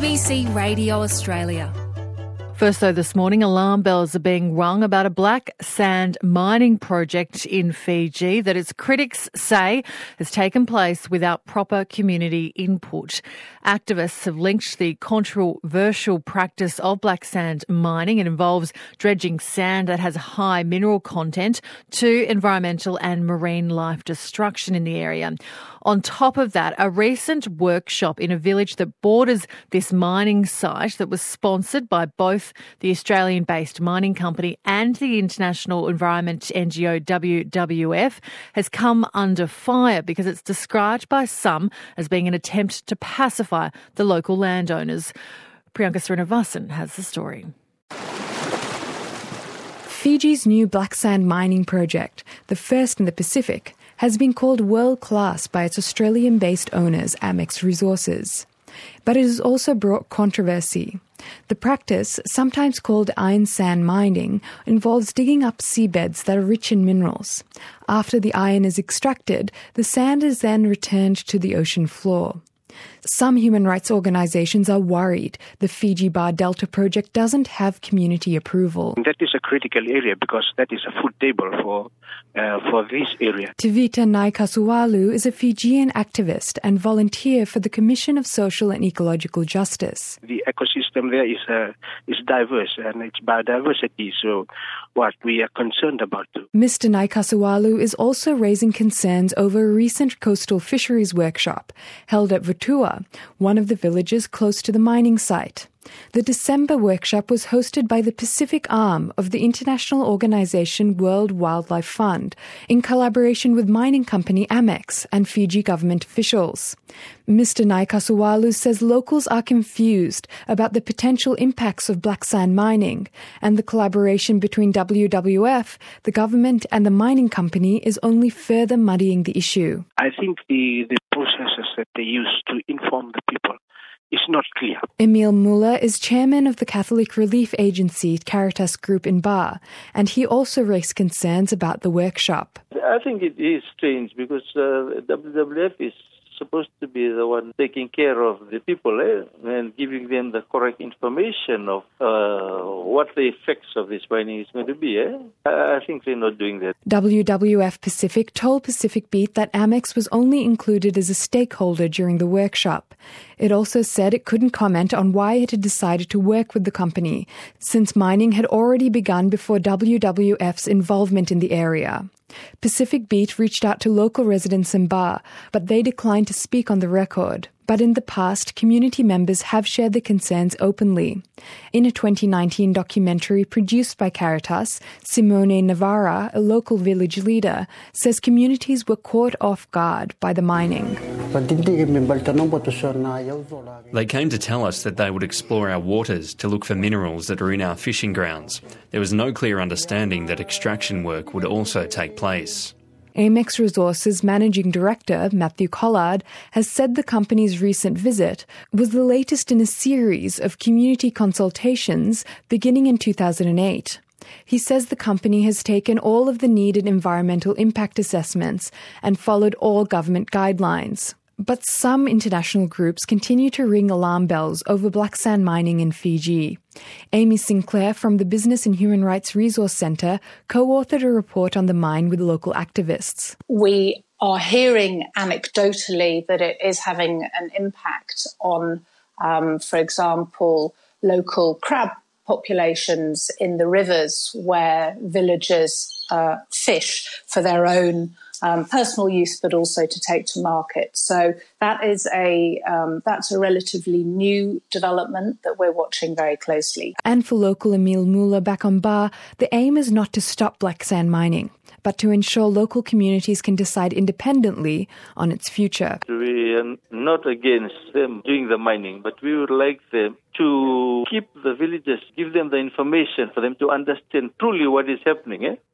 ABC Radio Australia. First, though, this morning, alarm bells are being rung about a black sand mining project in Fiji that its critics say has taken place without proper community input. Activists have linked the controversial practice of black sand mining, it involves dredging sand that has high mineral content, to environmental and marine life destruction in the area. On top of that, a recent workshop in a village that borders this mining site that was sponsored by both the Australian-based mining company and the international environment NGO WWF has come under fire because it's described by some as being an attempt to pacify the local landowners. Priyanka Srinivasan has the story. Fiji's new black sand mining project, the first in the Pacific, has been called world-class by its Australian-based owners, Amex Resources. But it has also brought controversy. The practice, sometimes called iron sand mining, involves digging up seabeds that are rich in minerals. After the iron is extracted, the sand is then returned to the ocean floor. Some human rights organisations are worried the Fiji Bar Delta project doesn't have community approval. That is a critical area because that is a food table for this area. Tivita Naikasualu is a Fijian activist and volunteer for the Commission of Social and Ecological Justice. The ecosystem there is diverse and it's biodiversity, so what we are concerned about too. Mr. Naikasualu is also raising concerns over a recent coastal fisheries workshop held at Vatua, one of the villages close to the mining site. The December workshop was hosted by the Pacific arm of the international organisation World Wildlife Fund in collaboration with mining company Amex and Fiji government officials. Mr. Naikasualu says locals are confused about the potential impacts of black sand mining, and the collaboration between WWF, the government and the mining company is only further muddying the issue. I think the processes that they use to inform the people is not clear. Emil Muller is chairman of the Catholic relief agency Caritas Group in Bar, and he also raised concerns about the workshop. I think it is strange because WWF is supposed to be the one taking care of the people and giving them the correct information of what the effects of this mining is going to be. I think they're not doing that. WWF Pacific told Pacific Beat that Amex was only included as a stakeholder during the workshop. It also said it couldn't comment on why it had decided to work with the company, since mining had already begun before WWF's involvement in the area. Pacific Beat reached out to local residents in Bar, but they declined to speak on the record. But in the past, community members have shared their concerns openly. In a 2019 documentary produced by Caritas, Simone Navarra, a local village leader, says communities were caught off guard by the mining. They came to tell us that they would explore our waters to look for minerals that are in our fishing grounds. There was no clear understanding that extraction work would also take place. Amex Resources Managing Director Matthew Collard has said the company's recent visit was the latest in a series of community consultations beginning in 2008. He says the company has taken all of the needed environmental impact assessments and followed all government guidelines. But some international groups continue to ring alarm bells over black sand mining in Fiji. Amy Sinclair from the Business and Human Rights Resource Centre co-authored a report on the mine with local activists. We are hearing anecdotally that it is having an impact on, for example, local crab populations in the rivers where villagers fish for their own personal use, but also to take to market. So that's a relatively new development that we're watching very closely. And for local Emil Muller back on Bar, the aim is not to stop black sand mining, but to ensure local communities can decide independently on its future. We are not against them doing the mining, but we would like them to keep the villagers, give them the information for them to understand truly what is happening.